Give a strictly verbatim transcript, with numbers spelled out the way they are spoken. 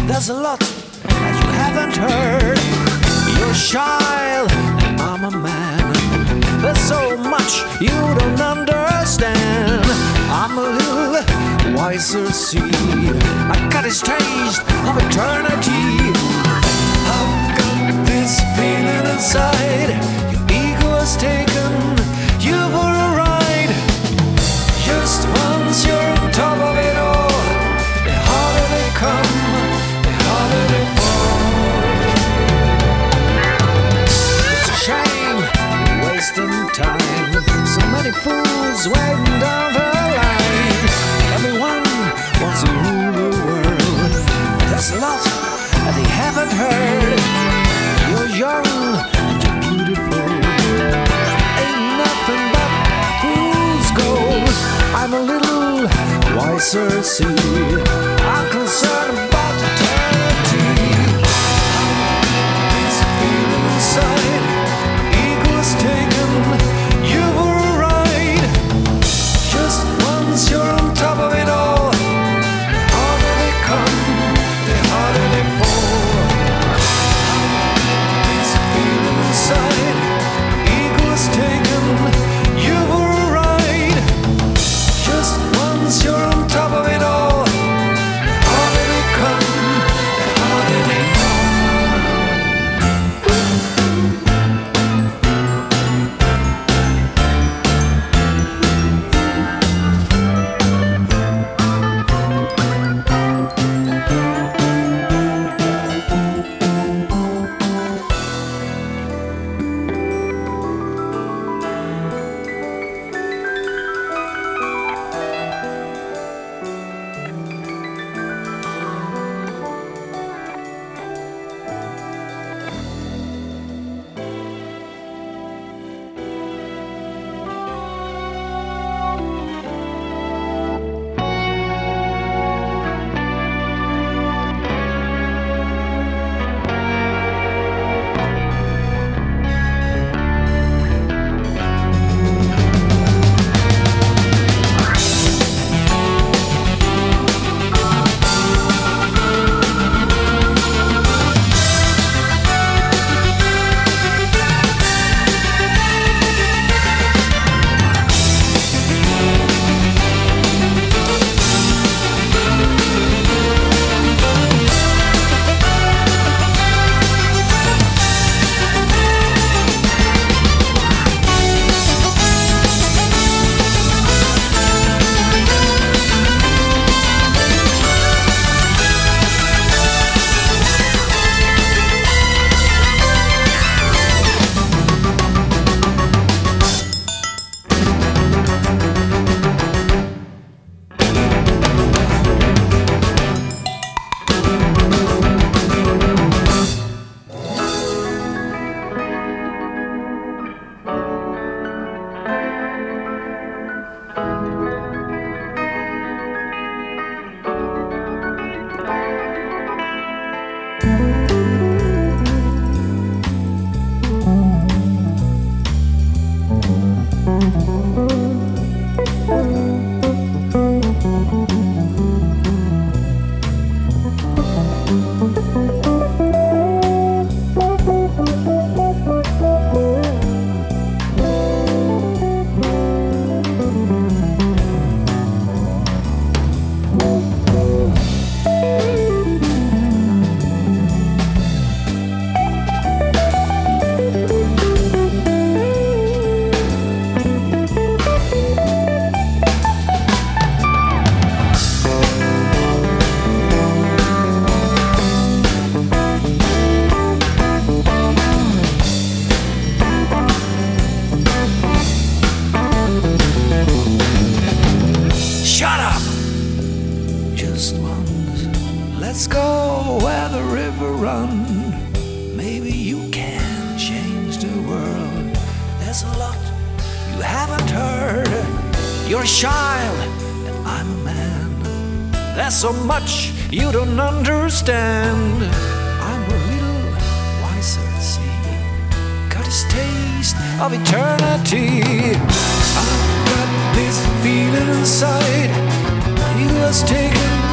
There's a lot that you haven't heard. You're a child and I'm a man. There's so much you don't understand. I'm a little wiser, see. I got this taste of eternity. I've got this feeling inside. Your ego has taken you for a ride. Just once you're on top of it all, the harder they come, the harder they fall. It's a shame you're wasting time. So many fools waiting down the line. Everyone wants to rule the world. There's a lot that they haven't heard. You're young and you're beautiful. Ain't nothing but fool's gold. I'm a little wiser, see. I'm concerned about eternity. This feeling inside, ego's taken you for a ride. Just once you're on top of it all, the harder they come, the harder they fall. This feeling inside, ego's taken you for a ride. Just once you're on top of it all, the harder they come, the harder they fall. Let's go where the river runs. Maybe you can change the world. There's a lot you haven't heard. You're a child and I'm a man. There's so much you don't understand. I'm a little wiser, see. Got this taste of eternity. I've got this feeling inside. You has taken